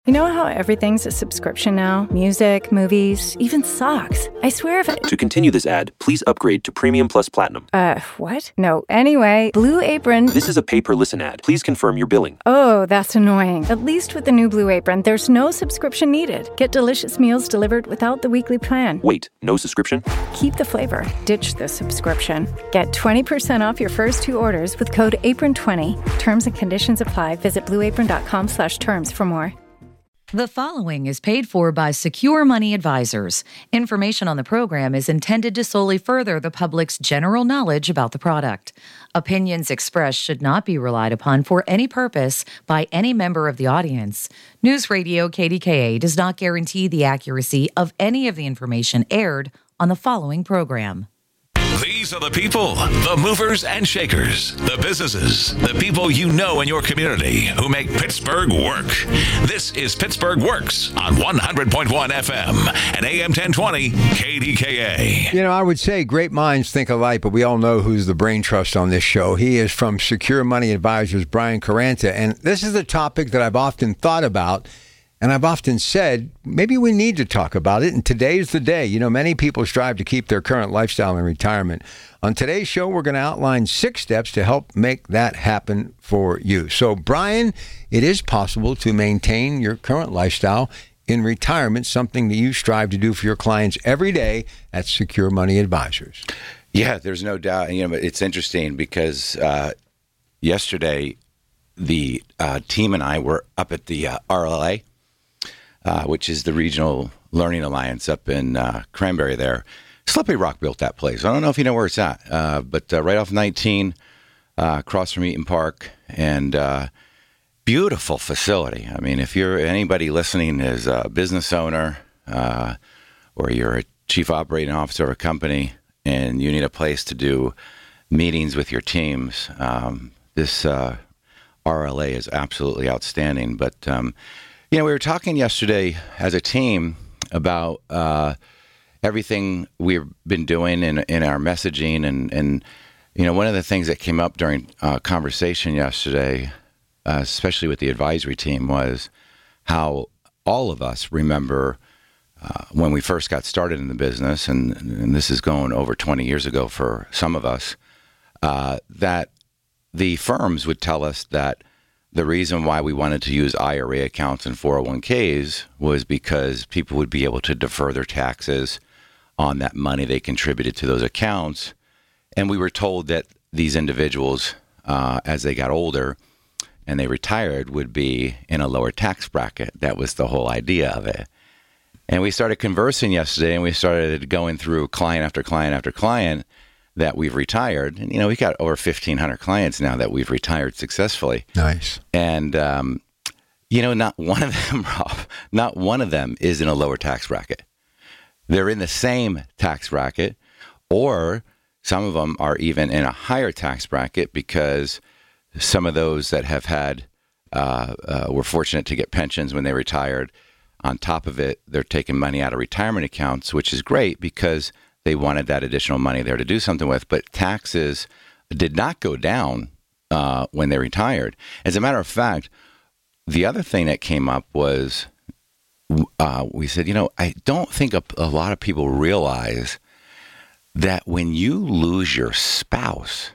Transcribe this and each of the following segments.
You know how everything's a subscription now? Music, movies, even socks. I swear if To continue this ad, please upgrade to Premium Plus Platinum. What? No, anyway, Blue Apron... This is a pay-per-listen ad. Please confirm your billing. Oh, that's annoying. At least with the new Blue Apron, there's no subscription needed. Get delicious meals delivered without the weekly plan. Wait, no subscription? Keep the flavor. Ditch the subscription. Get 20% off your first 2 orders with code APRON20. Terms and conditions apply. Visit blueapron.com/terms for more. The following is paid for by Secure Money Advisors. Information on the program is intended to solely further the public's general knowledge about the product. Opinions expressed should not be relied upon for any purpose by any member of the audience. News Radio KDKA does not guarantee the accuracy of any of the information aired on the following program. These are the people, the movers and shakers, the businesses, the people you know in your community who make Pittsburgh work. This is Pittsburgh Works on 100.1 FM and AM 1020 KDKA. You know, I would say great minds think alike, but we all know who's the brain trust on this show. He is from Secure Money Advisors, Brian Caranta. And this is a topic that I've often thought about. And I've often said, maybe we need to talk about it. And today's the day. You know, many people strive to keep their current lifestyle in retirement. On today's show, we're going to outline 6 steps to help make that happen for you. So, Brian, it is possible to maintain your current lifestyle in retirement, something that you strive to do for your clients every day at Secure Money Advisors. Yeah, there's no doubt. You know, it's interesting because yesterday the team and I were up at the RLA, which is the Regional Learning Alliance up in Cranberry there. Slippery Rock built that place. I don't know if you know where it's at, but right off 19, across from Eaton Park, and beautiful facility. I mean, if you're anybody listening is a business owner or you're a chief operating officer of a company and you need a place to do meetings with your teams, this RLA is absolutely outstanding. But you know, we were talking yesterday as a team about everything we've been doing in our messaging. And, you know, one of the things that came up during conversation yesterday, especially with the advisory team, was how all of us remember when we first got started in the business, and this is going over 20 years ago for some of us, that the firms would tell us that the reason why we wanted to use IRA accounts and 401ks was because people would be able to defer their taxes on that money they contributed to those accounts. And we were told that these individuals, as they got older and they retired, would be in a lower tax bracket. That was the whole idea of it. And we started conversing yesterday, and we started going through client after client after client that we've retired. And, you know, we've got over 1,500 clients now that we've retired successfully. Nice. And, you know, not one of them, Rob, not one of them is in a lower tax bracket. They're in the same tax bracket, or some of them are even in a higher tax bracket because some of those that have had, were fortunate to get pensions when they retired. On top of it, they're taking money out of retirement accounts, which is great because they wanted that additional money there to do something with, but taxes did not go down when they retired. As a matter of fact, the other thing that came up was we said, you know, I don't think a lot of people realize that when you lose your spouse,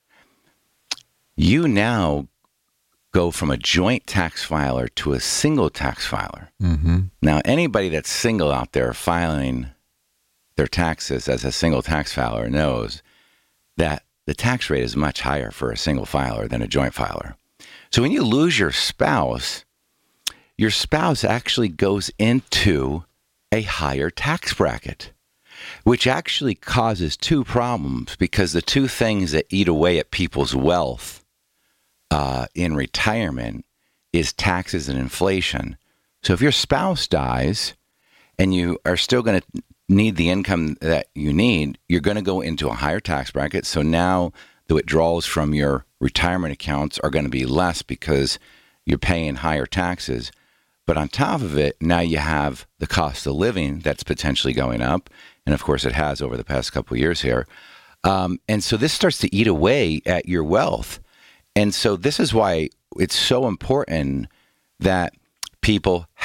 you now go from a joint tax filer to a single tax filer. Mm-hmm. Now, anybody that's single out there filing their taxes as a single tax filer knows that the tax rate is much higher for a single filer than a joint filer. So when you lose your spouse actually goes into a higher tax bracket, which actually causes 2 problems, because the 2 things that eat away at people's wealth in retirement is taxes and inflation. So if your spouse dies and you are still going to need the income that you need, you're going to go into a higher tax bracket. So now the withdrawals from your retirement accounts are going to be less because you're paying higher taxes. But on top of it, now you have the cost of living that's potentially going up. And of course, it has over the past couple of years here. And so this starts to eat away at your wealth. And so this is why it's so important that people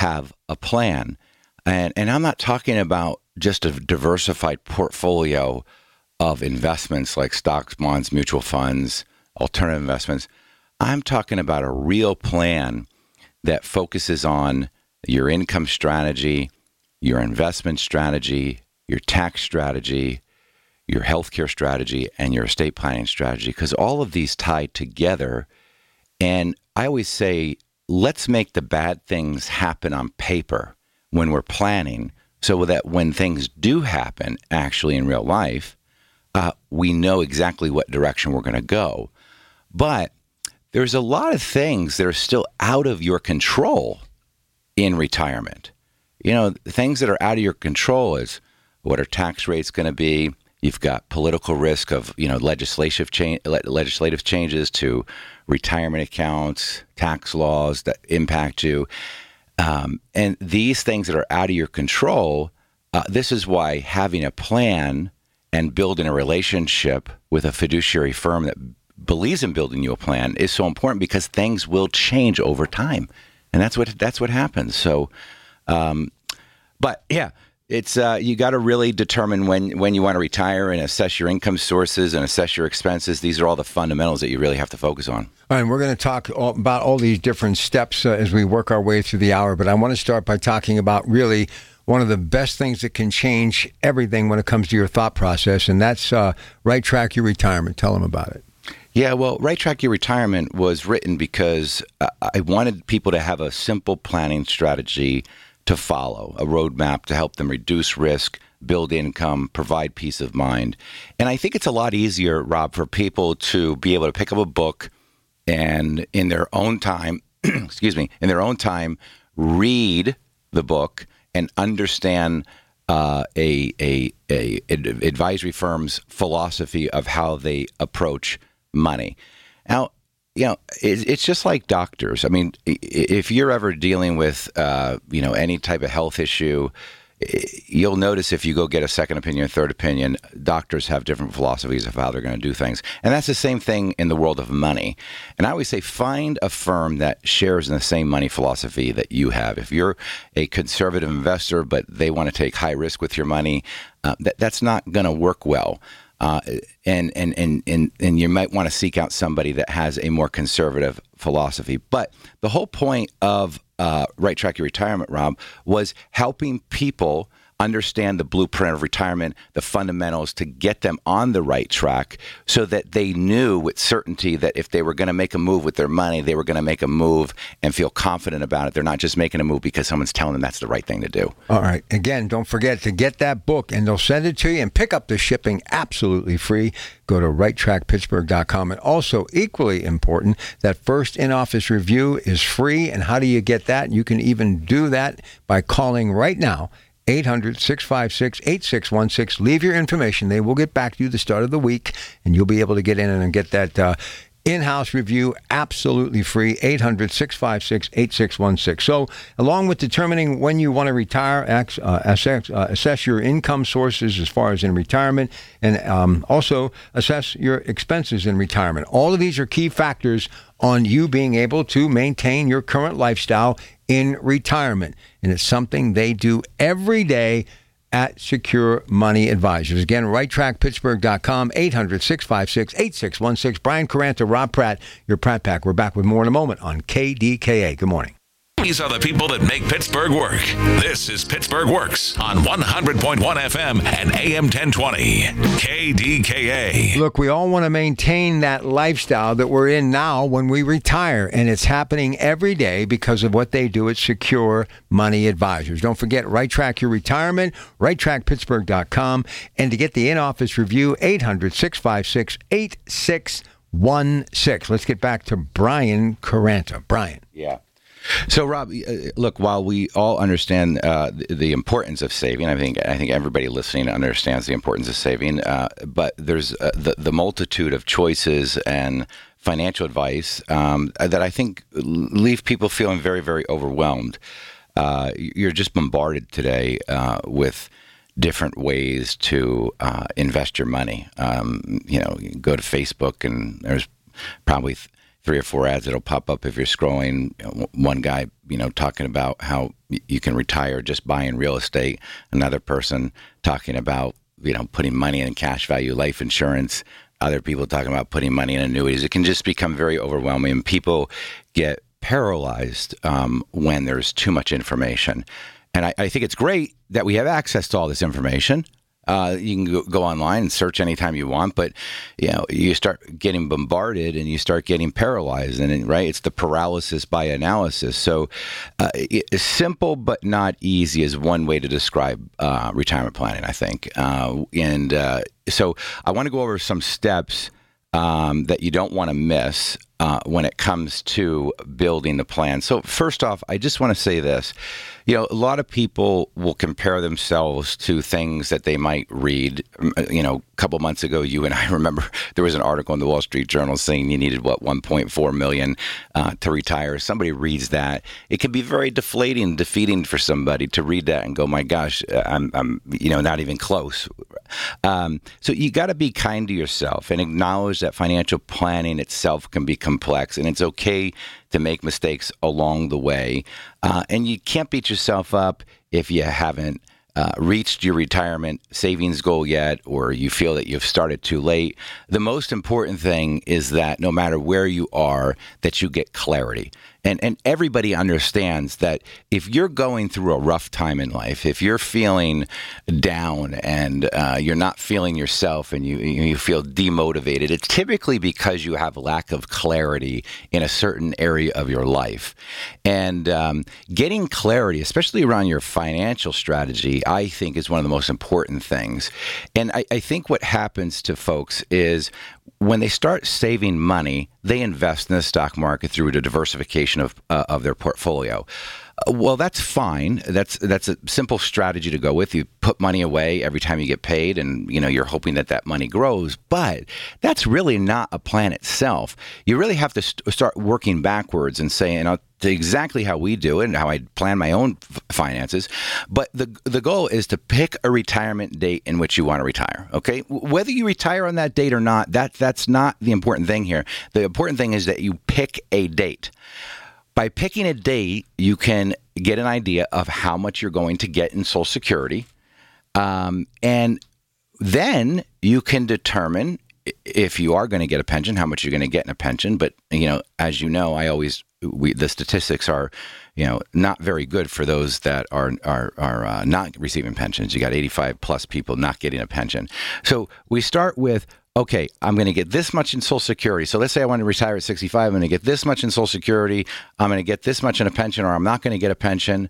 have a plan. And I'm not talking about just a diversified portfolio of investments like stocks, bonds, mutual funds, alternative investments. I'm talking about a real plan that focuses on your income strategy, your investment strategy, your tax strategy, your healthcare strategy, and your estate planning strategy, because all of these tie together. And I always say, let's make the bad things happen on paper when we're planning, so that when things do happen actually in real life, we know exactly what direction we're going to go. But there's a lot of things that are still out of your control in retirement. You know, things that are out of your control is what are tax rates going to be? You've got political risk of, legislative changes to retirement accounts, tax laws that impact you. And these things that are out of your control, this is why having a plan and building a relationship with a fiduciary firm that believes in building you a plan is so important, because things will change over time. And that's what happens. So, but yeah, it's you got to really determine when you want to retire and assess your income sources and assess your expenses. These are all the fundamentals that you really have to focus on. All right, and we're going to talk about all these different steps as we work our way through the hour. But I want to start by talking about really one of the best things that can change everything when it comes to your thought process, and that's Right Track Your Retirement. Tell them about it. Yeah, well, Right Track Your Retirement was written because I wanted people to have a simple planning strategy to follow, a roadmap to help them reduce risk, build income, provide peace of mind. And I think it's a lot easier, Rob, for people to be able to pick up a book and in their own time, read the book and understand a advisory firm's philosophy of how they approach money. Now, it's just like doctors. I mean, if you're ever dealing with, any type of health issue, you'll notice if you go get a second opinion, third opinion, doctors have different philosophies of how they're going to do things. And that's the same thing in the world of money. And I always say, find a firm that shares in the same money philosophy that you have. If you're a conservative investor, but they want to take high risk with your money, that's not going to work well. And you might want to seek out somebody that has a more conservative philosophy. But the whole point of Right Track Your Retirement, Rob, was helping people understand the blueprint of retirement, the fundamentals, to get them on the right track so that they knew with certainty that if they were going to make a move with their money, they were going to make a move and feel confident about it. They're not just making a move because someone's telling them that's the right thing to do. All right. Again, don't forget to get that book, and they'll send it to you, and pick up the shipping absolutely free. Go to righttrackpittsburgh.com. And also, equally important, that first in-office review is free. And how do you get that? You can even do that by calling right now, 800-656-8616. Leave your information. They will get back to you the start of the week, and you'll be able to get in and get that in-house review absolutely free. 800-656-8616. So along with determining when you want to retire, assess your income sources as far as in retirement, and also assess your expenses in retirement. All of these are key factors on you being able to maintain your current lifestyle in retirement. And it's something they do every day at Secure Money Advisors. Again, righttrackpittsburgh.com, 800-656-8616. Brian Caranta, Rob Pratt, your Pratt Pack. We're back with more in a moment on KDKA. Good morning. These are the people that make Pittsburgh work. This is Pittsburgh Works on 100.1 FM and AM 1020. KDKA. Look, we all want to maintain that lifestyle that we're in now when we retire, and it's happening every day because of what they do at Secure Money Advisors. Don't forget, Right Track Your Retirement, righttrackpittsburgh.com, and to get the in-office review, 800-656-8616. Let's get back to Brian Caranta. Brian. Yeah. So, Rob, look, while we all understand the importance of saving, I think everybody listening understands the importance of saving, but there's the multitude of choices and financial advice that I think leave people feeling very, very overwhelmed. You're just bombarded today with different ways to invest your money. You go to Facebook, and there's probably 3 or 4 ads that'll pop up if you're scrolling. One guy, talking about how you can retire just buying real estate. Another person talking about, putting money in cash value life insurance. Other people talking about putting money in annuities. It can just become very overwhelming, and people get paralyzed when there's too much information. And I think it's great that we have access to all this information. You can go online and search anytime you want, but you start getting bombarded and you start getting paralyzed, and right, it's the paralysis by analysis. So, simple but not easy is one way to describe retirement planning, I think. So, I want to go over some steps that you don't want to miss when it comes to building the plan. So, first off, I just want to say this. A lot of people will compare themselves to things that they might read. A couple months ago, you and I remember there was an article in the Wall Street Journal saying you needed, $1.4 million to retire. Somebody reads that. It can be very deflating, defeating for somebody to read that and go, my gosh, I'm not even close. So you got to be kind to yourself and acknowledge that financial planning itself can be complex, and it's okay to make mistakes along the way. And you can't beat yourself up if you haven't reached your retirement savings goal yet, or you feel that you've started too late. The most important thing is that no matter where you are, that you get clarity. And everybody understands that if you're going through a rough time in life, if you're feeling down and you're not feeling yourself and you feel demotivated, it's typically because you have lack of clarity in a certain area of your life. And getting clarity, especially around your financial strategy, I think is one of the most important things. And I think what happens to folks is when they start saving money, they invest in the stock market through the diversification of their portfolio. Well, that's fine. That's a simple strategy to go with. You put money away every time you get paid, and you're hoping that money grows. But that's really not a plan itself. You really have to start working backwards and saying, exactly how we do it and how I plan my own finances. But the goal is to pick a retirement date in which you want to retire. Okay, whether you retire on that date or not, that's not the important thing here. The important thing is that you pick a date. By picking a date, you can get an idea of how much you're going to get in Social Security. And then you can if you are going to get a pension, how much you're going to get in a pension. But, as you know, the statistics are, not very good for those that are not receiving pensions. You got 85 plus people not getting a pension. So we start with, okay, I'm going to get this much in Social Security. So let's say I want to retire at 65. I'm going to get this much in Social Security. I'm going to get this much in a pension, or I'm not going to get a pension.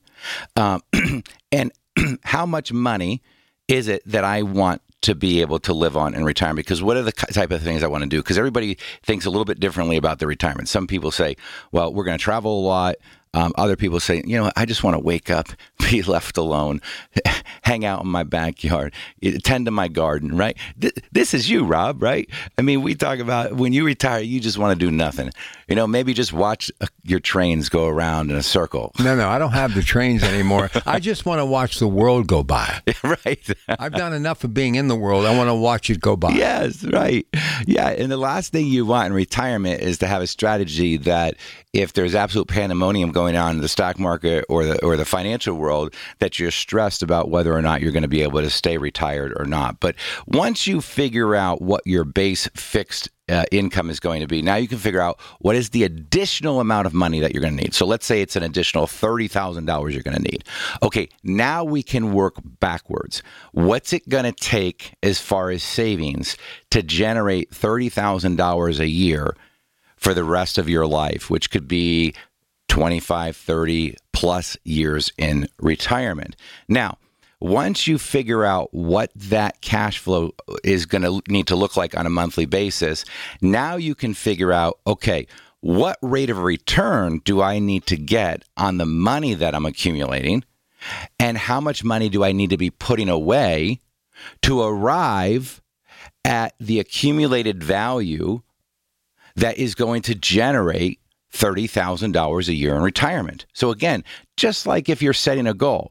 And how much money is it that I want to be able to live on in retirement? Because what are the type of things I want to do? Because everybody thinks a little bit differently about their retirement. Some people say, well, we're going to travel a lot. Other people say, I just want to wake up, be left alone, hang out in my backyard, tend to my garden, right? This is you, Rob, right? I mean, we talk about when you retire, you just want to do nothing. Maybe just watch your trains go around in a circle. No, I don't have the trains anymore. I just want to watch the world go by. Right. I've done enough of being in the world. I want to watch it go by. Yes, right. Yeah, and the last thing you want in retirement is to have a strategy that if there's absolute pandemonium going on in the stock market or the financial world, that you're stressed about whether or not you're going to be able to stay retired or not. But once you figure out what your base fixed income is going to be, now you can figure out what is the additional amount of money that you're going to need. So let's say it's an additional $30,000 you're going to need. Okay, now we can work backwards. What's it going to take as far as savings to generate $30,000 a year for the rest of your life, which could be 25, 30 plus years in retirement? Now, once you figure out what that cash flow is going to need to look like on a monthly basis, now you can figure out, okay, what rate of return do I need to get on the money that I'm accumulating? And how much money do I need to be putting away to arrive at the accumulated value that is going to generate $30,000 a year in retirement? So again, just like if you're setting a goal,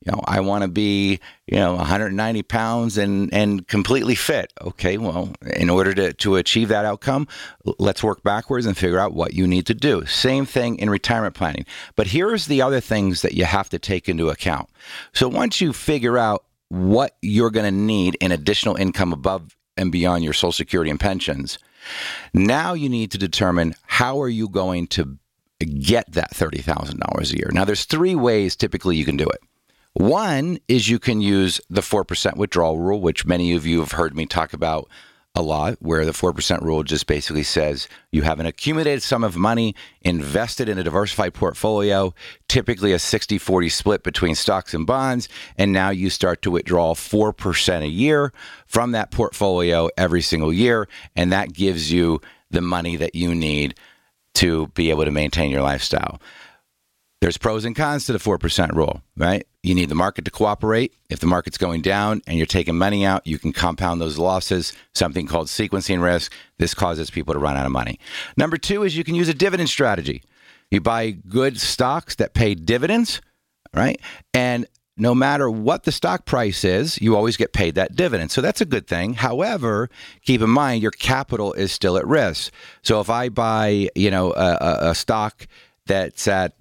I want to be, 190 pounds and completely fit. Okay, well, in order to achieve that outcome, let's work backwards and figure out what you need to do. Same thing in retirement planning. But here's the other things that you have to take into account. So once you figure out what you're going to need in additional income above and beyond your Social Security and pensions, now you need to determine how are you going to get that $30,000 a year. Now, there's 3 ways typically you can do it. One is you can use the 4% withdrawal rule, which many of you have heard me talk about a lot, where the 4% rule just basically says you have an accumulated sum of money invested in a diversified portfolio, typically a 60-40 split between stocks and bonds, and now you start to withdraw 4% a year from that portfolio every single year, and that gives you the money that you need to be able to maintain your lifestyle. There's pros and cons to the 4% rule, right? You need the market to cooperate. If the market's going down and you're taking money out, you can compound those losses, something called sequencing risk. This causes people to run out of money. Number 2 is you can use a dividend strategy. You buy good stocks that pay dividends, right? And no matter what the stock price is, you always get paid that dividend. So that's a good thing. However, keep in mind your capital is still at risk. So if I buy, a stock that's at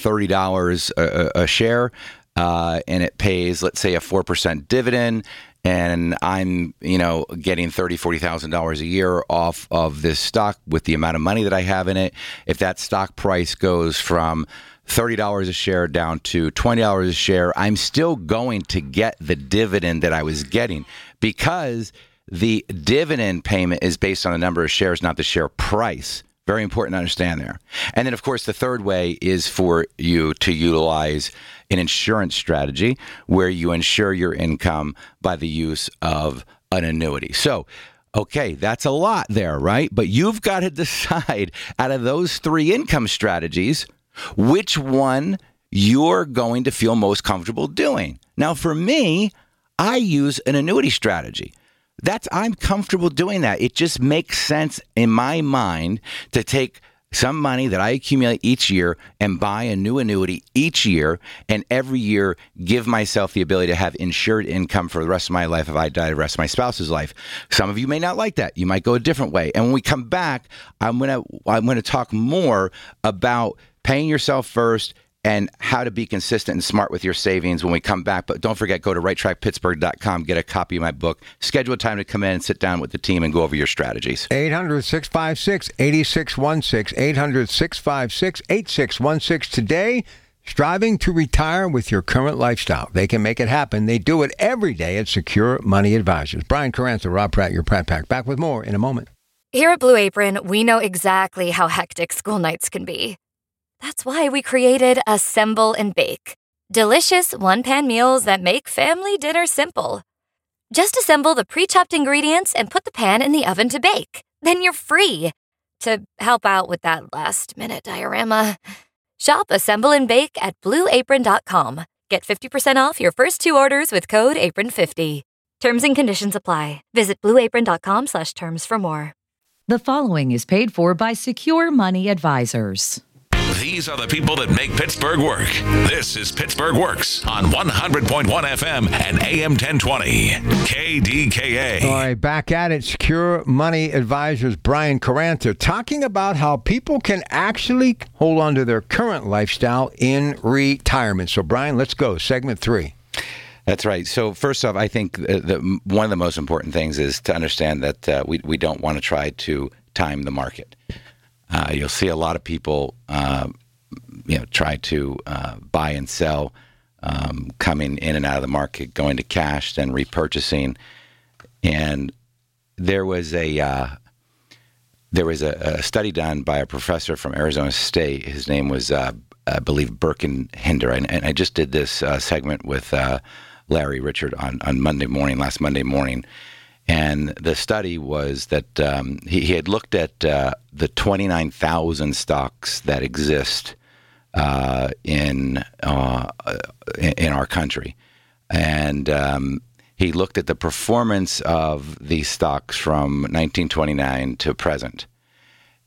$30 a share, and it pays, let's say, a 4% dividend, and I'm, getting $30,000, $40,000 a year off of this stock with the amount of money that I have in it. If that stock price goes from $30 a share down to $20 a share, I'm still going to get the dividend that I was getting, because the dividend payment is based on the number of shares, not the share price. Very important to understand there. And then, of course, the third way is for you to utilize an insurance strategy where you insure your income by the use of an annuity. So, okay, that's a lot there, right? But you've got to decide out of those 3 income strategies, which one you're going to feel most comfortable doing. Now, for me, I use an annuity strategy. I'm comfortable doing that. It just makes sense in my mind to take some money that I accumulate each year and buy a new annuity each year, and every year give myself the ability to have insured income for the rest of my life if I die, the rest of my spouse's life. Some of you may not like that. You might go a different way. And when we come back, I'm going to talk more about paying yourself first and how to be consistent and smart with your savings when we come back. But don't forget, go to righttrackpittsburgh.com, get a copy of my book, schedule a time to come in and sit down with the team and go over your strategies. 800-656-8616, 800-656-8616. Today, striving to retire with your current lifestyle. They can make it happen. They do it every day at Secure Money Advisors. Brian Carranza, Rob Pratt, your Pratt Pack. Back with more in a moment. Here at Blue Apron, we know exactly how hectic school nights can be. That's why we created Assemble and Bake. Delicious one-pan meals that make family dinner simple. Just assemble the pre-chopped ingredients and put the pan in the oven to bake. Then you're free to help out with that last-minute diorama. Shop Assemble and Bake at BlueApron.com. Get 50% off your first 2 orders with code APRON50. Terms and conditions apply. Visit BlueApron.com/terms for more. The following is paid for by Secure Money Advisors. These are the people that make Pittsburgh work. This is Pittsburgh Works on 100.1 FM and AM 1020. KDKA. All right, back at it. Secure Money Advisors, Brian Carranza, talking about how people can actually hold on to their current lifestyle in retirement. So, Brian, let's go. Segment 3. That's right. So first off, I think one of the most important things is to understand that we don't want to try to time the market. You'll see a lot of people, try to buy and sell, coming in and out of the market, going to cash, then repurchasing. And there was a study done by a professor from Arizona State. His name was, I believe, Birkenhinder. And I just did this segment with Larry Richard on last Monday morning. And the study was that he had looked at the 29,000 stocks that exist in our country, and he looked at the performance of these stocks from 1929 to present.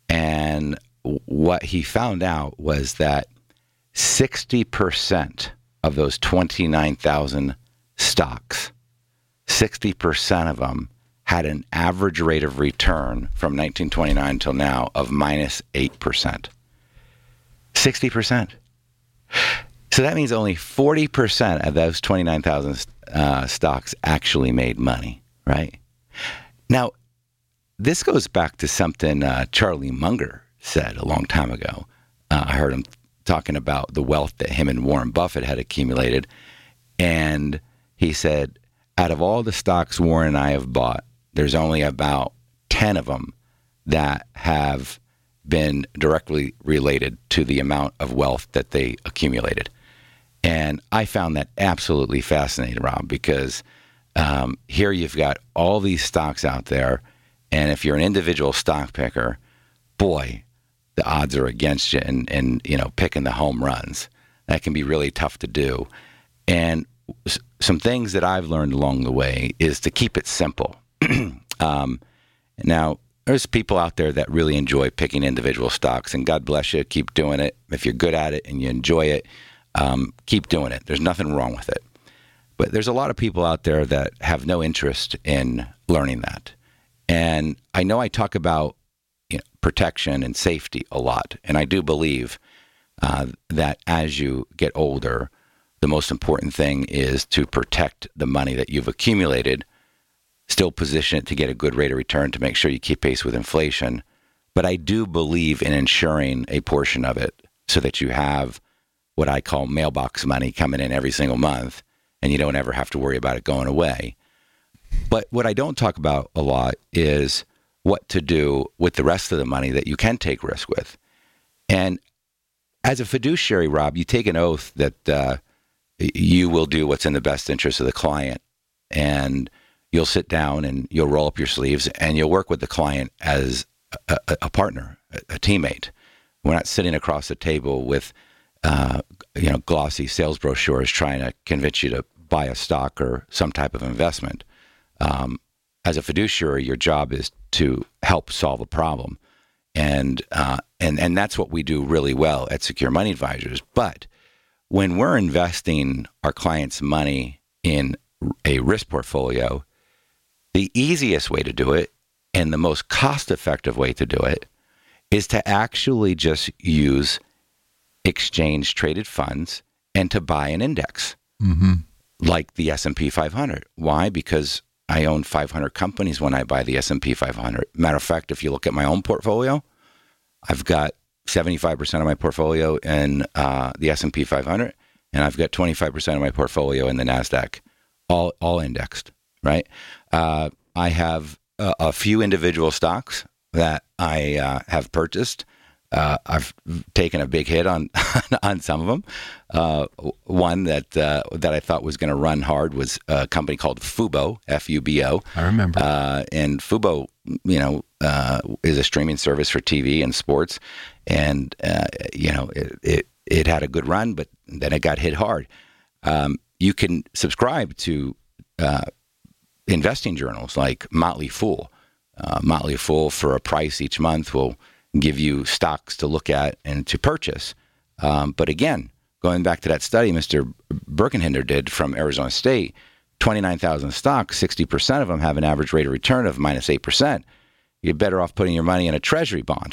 And what he found out was that 60% of those 29,000 stocks, 60% of them had an average rate of return from 1929 until now of minus 8%. 60%. So that means only 40% of those 29,000 stocks actually made money, right? Now, this goes back to something Charlie Munger said a long time ago. I heard him talking about the wealth that him and Warren Buffett had accumulated. And he said, out of all the stocks Warren and I have bought, there's only about 10 of them that have been directly related to the amount of wealth that they accumulated. And I found that absolutely fascinating, Rob, because here you've got all these stocks out there, and if you're an individual stock picker, boy, the odds are against you and picking the home runs. That can be really tough to do. And some things that I've learned along the way is to keep it simple. Now, there's people out there that really enjoy picking individual stocks, and God bless you, keep doing it. If you're good at it and you enjoy it, keep doing it. There's nothing wrong with it. But there's a lot of people out there that have no interest in learning that. And I know I talk about protection and safety a lot, and I do believe that as you get older, the most important thing is to protect the money that you've accumulated, still position it to get a good rate of return to make sure you keep pace with inflation. But I do believe in insuring a portion of it so that you have what I call mailbox money coming in every single month, and you don't ever have to worry about it going away. But what I don't talk about a lot is what to do with the rest of the money that you can take risk with. And as a fiduciary, Rob, you take an oath that you will do what's in the best interest of the client, and you'll sit down and you'll roll up your sleeves and you'll work with the client as a partner, a teammate. We're not sitting across the table with glossy sales brochures trying to convince you to buy a stock or some type of investment. As a fiduciary, your job is to help solve a problem, and that's what we do really well at Secure Money Advisors. But when we're investing our clients' money in a risk portfolio, the easiest way to do it and the most cost-effective way to do it is to actually just use exchange-traded funds and to buy an index, like the S&P 500. Why? Because I own 500 companies when I buy the S&P 500. Matter of fact, if you look at my own portfolio, I've got 75% of my portfolio in the S&P 500, and I've got 25% of my portfolio in the NASDAQ, all indexed, right? I have a few individual stocks that I have purchased. I've taken a big hit on on some of them. One that I thought was going to run hard was a company called Fubo, Fubo. I remember. And Fubo, is a streaming service for TV and sports, and it had a good run, but then it got hit hard. You can subscribe to investing journals like Motley Fool. Motley Fool, for a price each month, will give you stocks to look at and to purchase. But again, going back to that study Mr. Birkenhinder did from Arizona State, 29,000 stocks, 60% of them have an average rate of return of minus 8%. You're better off putting your money in a treasury bond.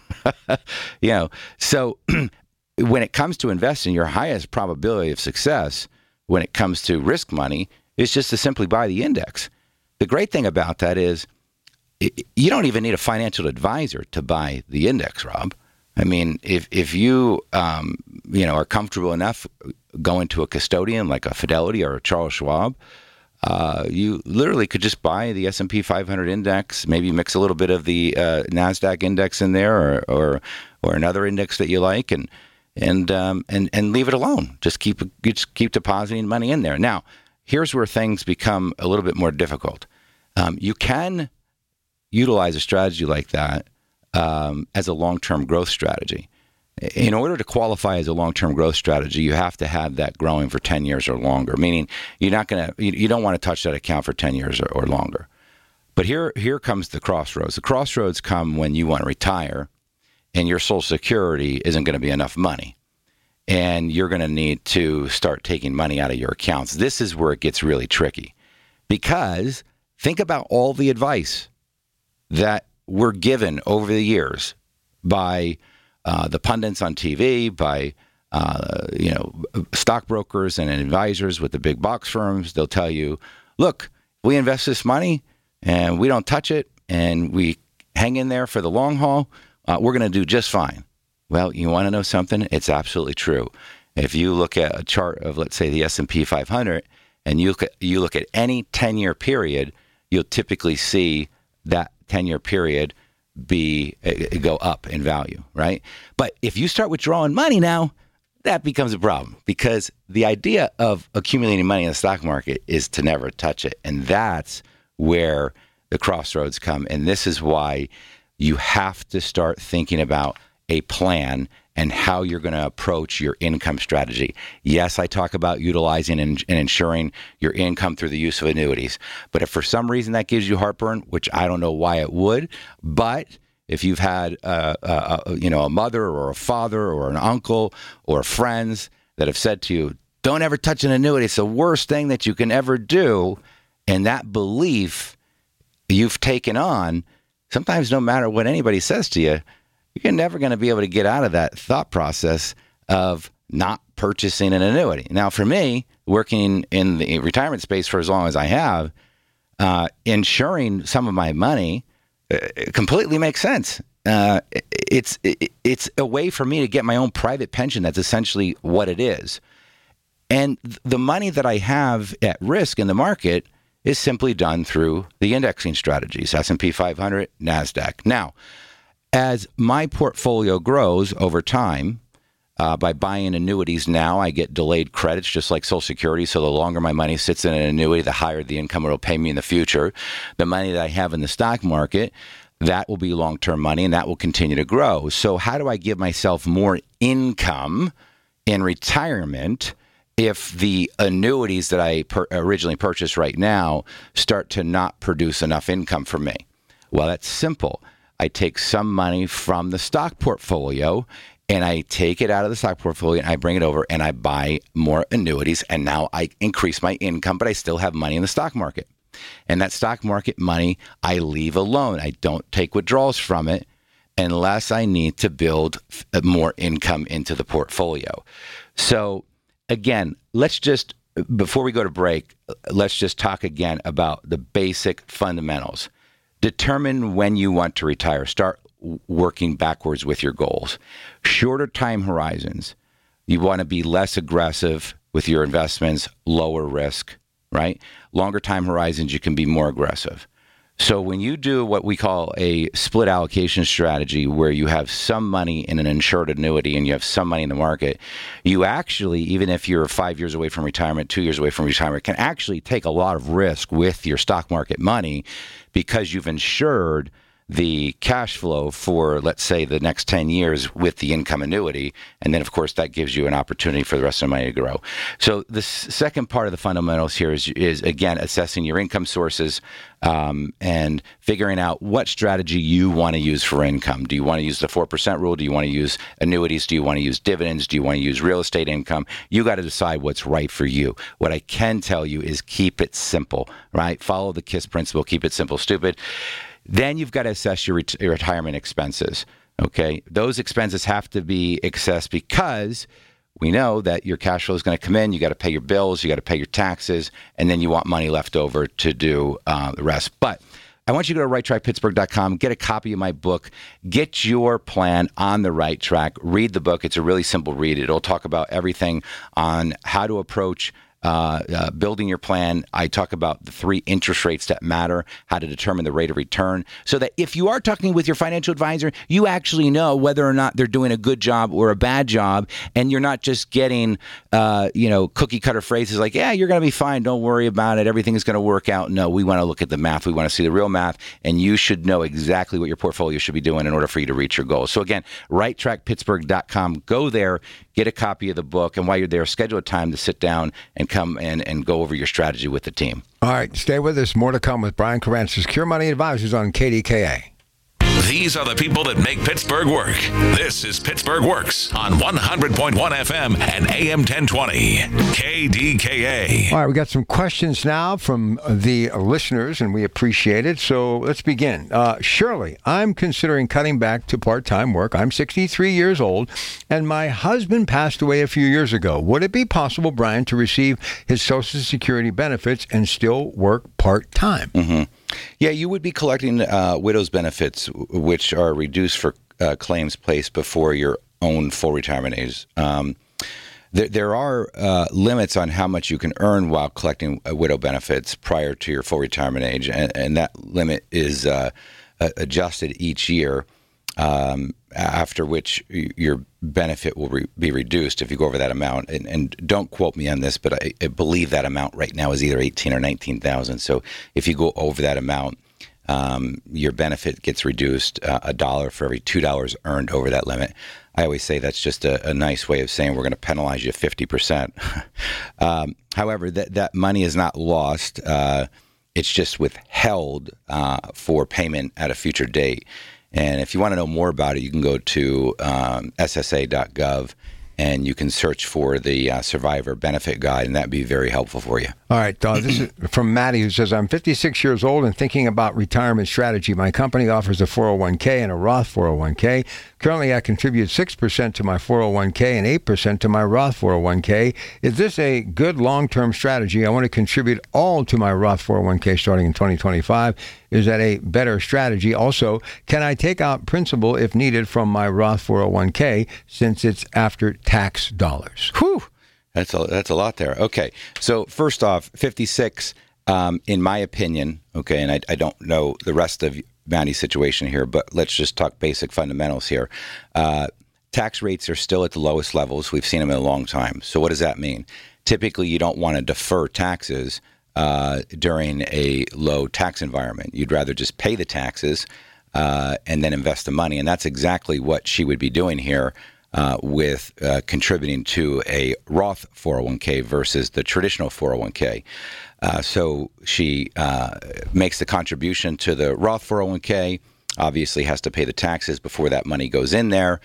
So when it comes to investing, your highest probability of success when it comes to risk money is just to simply buy the index. The great thing about that is you don't even need a financial advisor to buy the index, Rob. I mean, if you are comfortable enough going to a custodian like a Fidelity or a Charles Schwab, you literally could just buy the S&P 500 index, maybe mix a little bit of the NASDAQ index in there, or another index that you like, and leave it alone. Just keep depositing money in there. Now, here's where things become a little bit more difficult. You can utilize a strategy like that as a long-term growth strategy. In order to qualify as a long-term growth strategy, you have to have that growing for 10 years or longer, meaning you don't want to touch that account for 10 years or longer. But here comes the crossroads. The crossroads come when you want to retire and your Social Security isn't going to be enough money. and you're going to need to start taking money out of your accounts. This is where it gets really tricky, because think about all the advice that we're given over the years by the pundits on TV, by stockbrokers and advisors with the big box firms. They'll tell you, look, we invest this money and we don't touch it and we hang in there for the long haul, we're going to do just fine. Well, you want to know something? It's absolutely true. If you look at a chart of, let's say, the S&P 500, and you look at any 10-year period, you'll typically see that 10-year period go up in value, right? But if you start withdrawing money now, that becomes a problem, because the idea of accumulating money in the stock market is to never touch it. And that's where the crossroads come. And this is why you have to start thinking about a plan and how you're going to approach your income strategy. Yes, I talk about utilizing and ensuring your income through the use of annuities. But if for some reason that gives you heartburn, which I don't know why it would, but if you've had a mother or a father or an uncle or friends that have said to you, don't ever touch an annuity, it's the worst thing that you can ever do, and that belief you've taken on, sometimes no matter what anybody says to you, you're never going to be able to get out of that thought process of not purchasing an annuity. Now, for me, working in the retirement space for as long as I have, insuring some of my money completely makes sense. It's a way for me to get my own private pension. That's essentially what it is. And the money that I have at risk in the market is simply done through the indexing strategies, S&P 500, NASDAQ. Now, as my portfolio grows over time, by buying annuities now, I get delayed credits just like Social Security. So the longer my money sits in an annuity, the higher the income it will pay me in the future. The money that I have in the stock market, that will be long-term money, and that will continue to grow. So how do I give myself more income in retirement if the annuities that I originally purchased right now start to not produce enough income for me? Well, that's simple. I take some money from the stock portfolio and I take it out of the stock portfolio and I bring it over and I buy more annuities, and now I increase my income, but I still have money in the stock market. And that stock market money, I leave alone. I don't take withdrawals from it unless I need to build more income into the portfolio. So again, before we go to break, let's just talk again about the basic fundamentals. Determine when you want to retire. Start working backwards with your goals. Shorter time horizons. You want to be less aggressive with your investments, lower risk, right? Longer time horizons, you can be more aggressive. So when you do what we call a split allocation strategy, where you have some money in an insured annuity and you have some money in the market, you actually, even if you're 5 years away from retirement, 2 years away from retirement, can actually take a lot of risk with your stock market money, because you've insured the cash flow for, let's say, the next 10 years with the income annuity. And then, of course, that gives you an opportunity for the rest of the money to grow. So the second part of the fundamentals here is again, assessing your income sources and figuring out what strategy you want to use for income. Do you want to use the 4% rule? Do you want to use annuities? Do you want to use dividends? Do you want to use real estate income? You got to decide what's right for you. What I can tell you is keep it simple, right? Follow the KISS principle. Keep it simple, stupid. Then you've got to assess your retirement expenses, okay? Those expenses have to be assessed because we know that your cash flow is going to come in. You got to pay your bills. You got to pay your taxes. And then you want money left over to do the rest. But I want you to go to righttrackpittsburgh.com, get a copy of my book, get your plan on the right track, read the book. It's a really simple read. It'll talk about everything on how to approach building your plan. I talk about the 3 interest rates that matter, how to determine the rate of return, so that if you are talking with your financial advisor, you actually know whether or not they're doing a good job or a bad job, and you're not just getting, cookie cutter phrases like, yeah, you're going to be fine, don't worry about it, everything is going to work out. No, we want to look at the math. We want to see the real math, and you should know exactly what your portfolio should be doing in order for you to reach your goals. So again, righttrackpittsburgh.com. Go there, get a copy of the book, and while you're there, schedule a time to sit down and come in and go over your strategy with the team. All right, stay with us. More to come with Brian Carranza, Secure Money Advisors on KDKA. These are the people that make Pittsburgh work. This is Pittsburgh Works on 100.1 FM and AM 1020. KDKA. All right, we got some questions now from the listeners, and we appreciate it. So let's begin. Shirley, I'm considering cutting back to part-time work. I'm 63 years old, and my husband passed away a few years ago. Would it be possible, Brian, to receive his Social Security benefits and still work part-time? Mm-hmm. Yeah, you would be collecting widow's benefits, which are reduced for claims placed before your own full retirement age. There are limits on how much you can earn while collecting widow benefits prior to your full retirement age, and that limit is adjusted each year, after which your benefit will be reduced if you go over that amount. And don't quote me on this, but I believe that amount right now is either $18,000 or $19,000. So if you go over that amount, your benefit gets reduced $1 for every $2 earned over that limit. I always say that's just a nice way of saying we're going to penalize you 50%. However, that money is not lost. It's just withheld for payment at a future date. And if you want to know more about it, you can go to ssa.gov and you can search for the Survivor Benefit Guide, and that'd be very helpful for you. All right. This is from Maddie, who says, I'm 56 years old and thinking about retirement strategy. My company offers a 401k and a Roth 401k. Currently, I contribute 6% to my 401k and 8% to my Roth 401k. Is this a good long-term strategy? I want to contribute all to my Roth 401k starting in 2025. Is that a better strategy? Also, can I take out principal if needed from my Roth 401k since it's after tax dollars? Whew. That's a lot there. Okay. So first off, 56, in my opinion, okay, and I don't know the rest of Maddie's situation here, but let's just talk basic fundamentals here. Tax rates are still at the lowest levels. We've seen them in a long time. So what does that mean? Typically, you don't want to defer taxes during a low tax environment. You'd rather just pay the taxes and then invest the money. And that's exactly what she would be doing here with contributing to a Roth 401k versus the traditional 401k. So she makes the contribution to the Roth 401k, obviously has to pay the taxes before that money goes in there.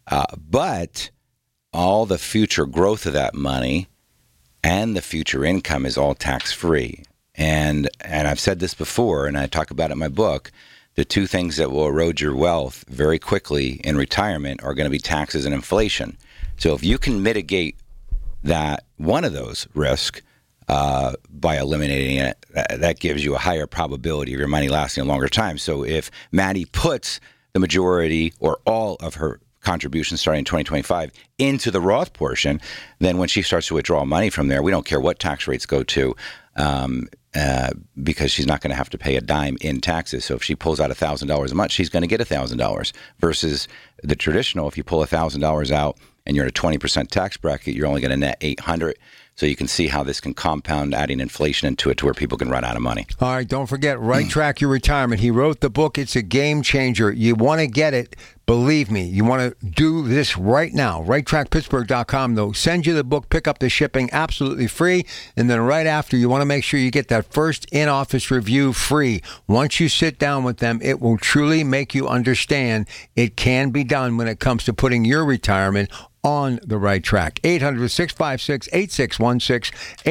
But all the future growth of that money and the future income is all tax-free. And I've said this before, and I talk about it in my book, the two things that will erode your wealth very quickly in retirement are going to be taxes and inflation. So if you can mitigate that one of those risks by eliminating it, that gives you a higher probability of your money lasting a longer time. So if Maddie puts the majority or all of her contributions starting in 2025 into the Roth portion, then when she starts to withdraw money from there, we don't care what tax rates go to, because she's not going to have to pay a dime in taxes. So if she pulls out $1,000 a month, she's going to get $1,000 versus the traditional. If you pull $1,000 out and you're in a 20% tax bracket, you're only going to net $800. So you can see how this can compound, adding inflation into it to where people can run out of money. All right, don't forget, Right Track Your Retirement. He wrote the book. It's a game changer. You want to get it. Believe me, you want to do this right now. RightTrackPittsburgh.com. They'll send you the book, pick up the shipping absolutely free. And then right after, you want to make sure you get that first in-office review free. Once you sit down with them, it will truly make you understand it can be done when it comes to putting your retirement on the right track. 800-656-8616.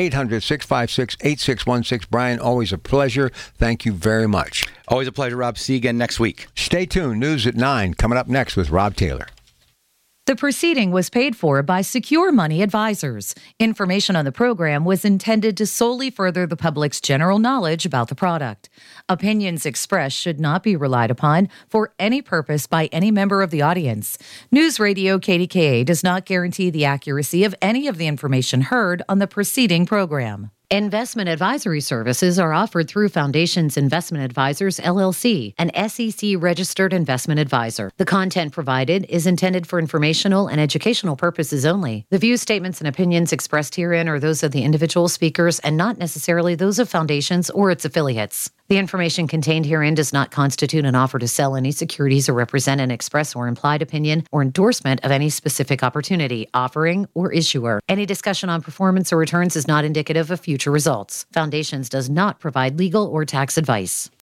800-656-8616. Brian, always a pleasure. Thank you very much. Always a pleasure, Rob. See you again next week. Stay tuned. News at 9 coming up next with Rob Taylor. The proceeding was paid for by Secure Money Advisors. Information on the program was intended to solely further the public's general knowledge about the product. Opinions expressed should not be relied upon for any purpose by any member of the audience. News Radio KDKA does not guarantee the accuracy of any of the information heard on the preceding program. Investment advisory services are offered through Foundations Investment Advisors, LLC, an SEC-registered investment advisor. The content provided is intended for informational and educational purposes only. The views, statements, and opinions expressed herein are those of the individual speakers and not necessarily those of Foundations or its affiliates. The information contained herein does not constitute an offer to sell any securities or represent an express or implied opinion or endorsement of any specific opportunity, offering, or issuer. Any discussion on performance or returns is not indicative of future results. Foundations does not provide legal or tax advice.